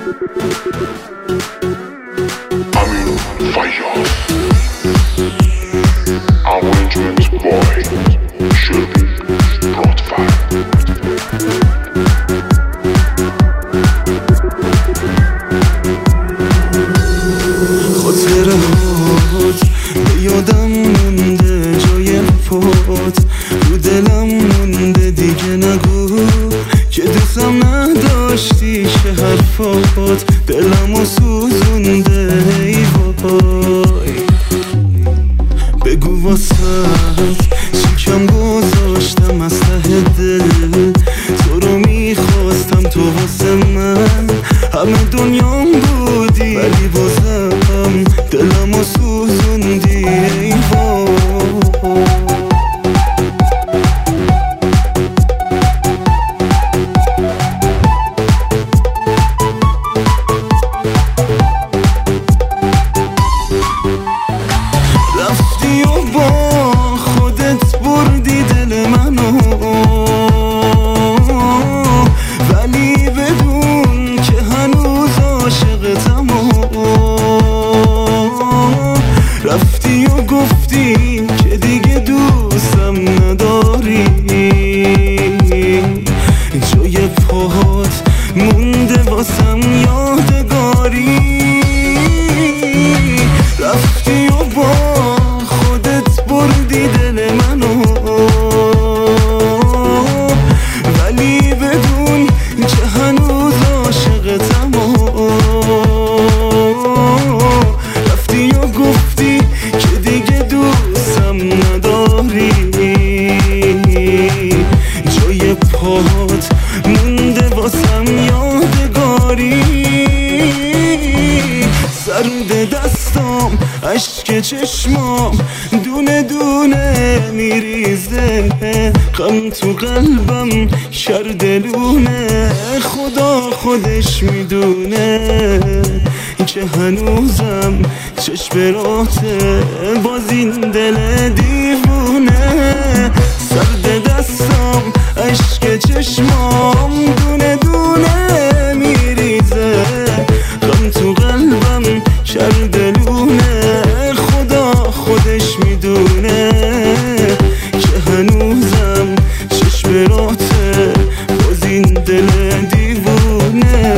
Arrangement boy Shelby Broadfire. خاطرهات به یادم مونده جای پات، رو دلم مونده دیگه نگو که دوستم نداشتی، چه حرفات دلمو سوزونده ای وای. بگو واسه شکم گذاشتم از ته دل، تو رو میخواستم، تو واسه من همه دنیام بودی، ولی بازم دلمو سوزوندی ای وای. رفتی و با خودت بردی دل منو، ولی بدون که هنوز عاشقتم. رفتی و گفتی که دیگه دوستم نداری، جای پاهات مونده واسم یادگاری. رفتی و با خودت بردی دل منو، ولی بدون که هنوز عاشقتم. رفتی و گفتی که دیگه دوستم نداری، جای پاهات مونده واسم یادگاری. سرد دستام اشک چشمام دونه دونه میریزه، غم تو قلبم کرده لونه، خدا خودش میدونه که هنوزم چشم راته باز این دل دیوونه. سرد دستام اشک چشمام دونه دونه میریزه، غم تو قلبم کرده لونه، خدا خودش میدونه که هنوزم چشم راته باز این دل دیوونه.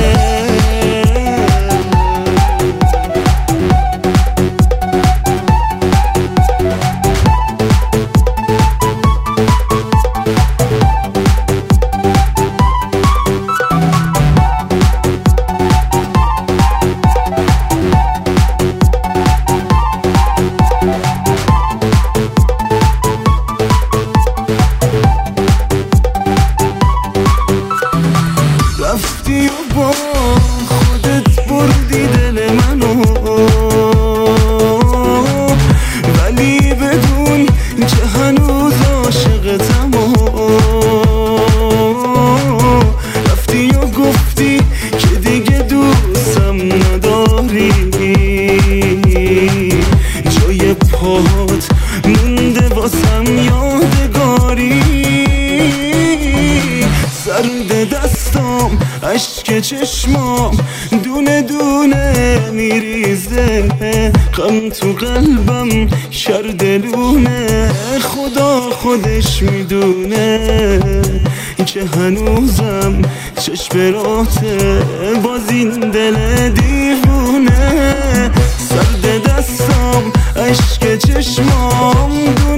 رفتی و با خودت بردی دل منو، ولی بدون که هنوز عاشقتم. رفتی و گفتی که دیگه دوستم نداری، جای پاهات مونده واسم یادگاری. سرد دستام اشک چشمام دونه دونه میریزه، غم تو قلبم کرده لونه، خدا خودش میدونه که هنوزم چشم راته باز این دل دیوونه. سرد دستام اشک چشمام